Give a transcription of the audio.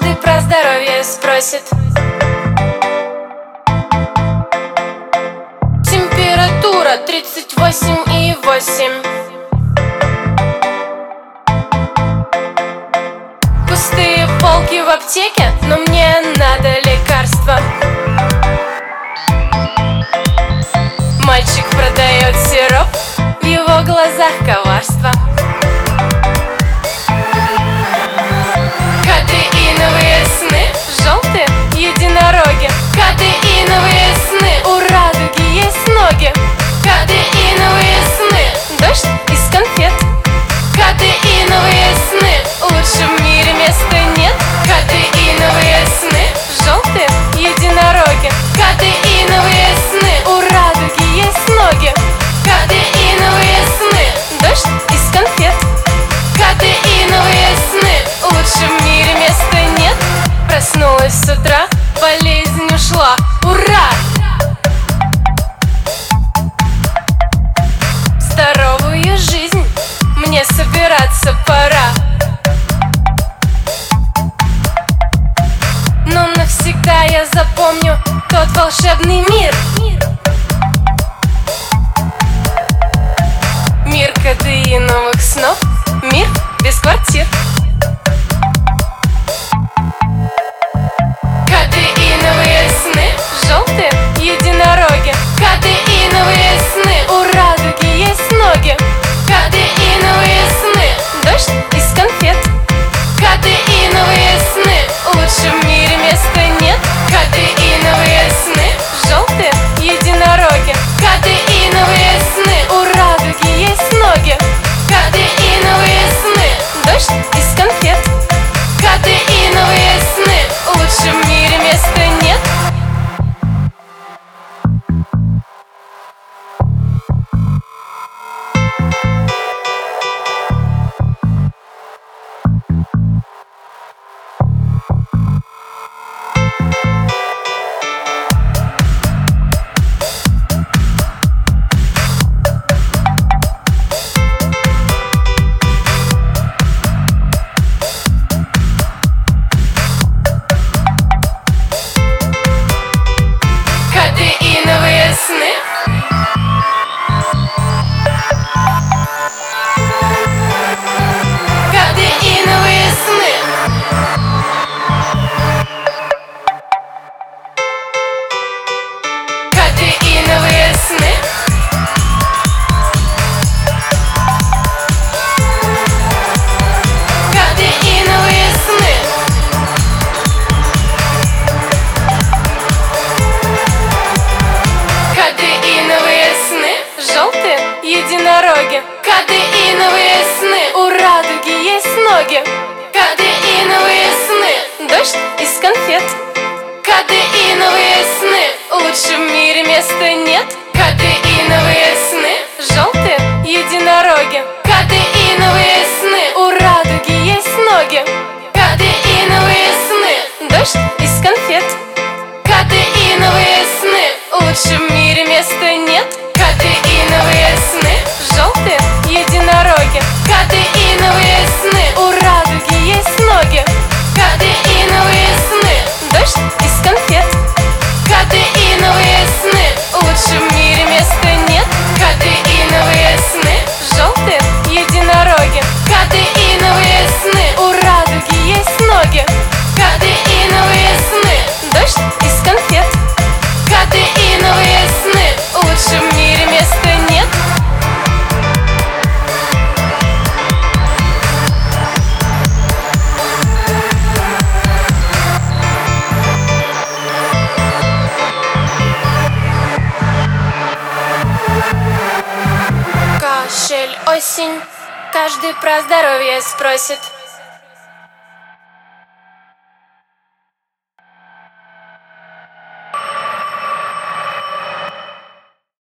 каждый про здоровье спросит. Температура 38,8. Пустые полки в аптеке, но мне надо лекарства. Мальчик продает сироп, в его глазах коварство. Кадеиновые сны, желтые единороги. Кадеиновые сны, у радуги есть ноги. Кадеиновые сны, дождь из конфет. Кадеиновые сны, лучше в мире места нет. Кадеиновые сны, желтые единороги. Кадеиновые сны, у радуги есть ноги. Кадеиновые сны, дождь из конфет. Кадеиновые сны, лучше в мире места нет. Проснулась с утра, болезнь ушла, ура! Здоровую жизнь мне собираться пора. Но навсегда я запомню тот волшебный мир. Мир кадеиновых снов, мир без квартир. Кадеиновые сны, желтые единороги. Кадеиновые сны, у радуги есть ноги. Кадеиновые сны, дождь из конфет. Кадеиновые сны, лучше в мире места нет. Кадеиновые сны, желтые единороги. Кадеиновые сны, у радуги есть ноги. Кадеиновые сны, дождь из конфет. Кадеиновые сны, лучше в мире места нет. Кадеиновые сны. Кадеиновые сны. Кадеиновые сны. Кадеиновые сны. Кадеиновые сны, желтые единороги. Кадеиновые сны, у радуги есть ноги. Кадеиновые сны, дождь из конфет. Кадеиновые сны, лучше в мире места нет. Кадеиновые сны, желтые единороги. Кадеиновые сны, у радуги есть ноги. Кадеиновые сны, дождь из конфет. Кадеиновые сны, лучше в мире места нет. Кадеиновые сны, желтые единороги. Кадеиновые сны, у радуги есть ноги. Кадеиновые сны, дождь из конфет. Кадеиновые сны, лучше в мире места нет. Кадеиновые сны, желтые единороги. Кадеиновые сны, у радуги есть ноги. Кадеиновые сны, дождь из конфет. Кадеиновые сны, лучше в мире места нет. Кашель, осень, каждый про здоровье спросит.